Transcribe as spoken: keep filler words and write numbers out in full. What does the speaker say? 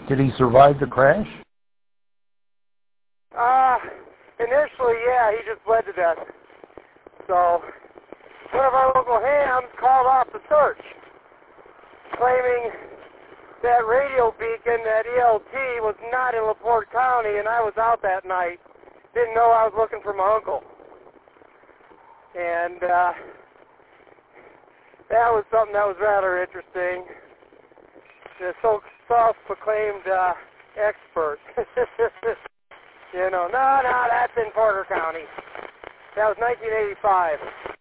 Did he survive the crash? Uh, initially, yeah, he just bled to death. So, one of our local hams called off the search, claiming that radio beacon at E L T was not in LaPorte County, and I was out that night. Didn't know I was looking for my uncle. And uh, that was something that was rather interesting. The so self-proclaimed uh, expert. You know, no, no, that's in Porter County. That was nineteen eighty-five.